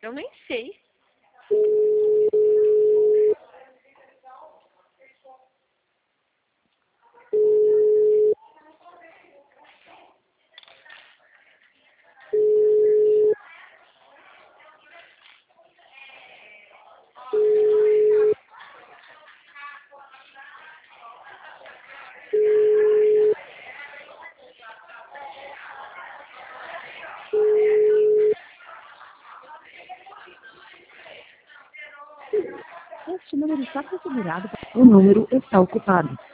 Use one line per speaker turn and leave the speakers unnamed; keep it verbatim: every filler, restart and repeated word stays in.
Eu nem sei.
Este número está configurado. O número está ocupado.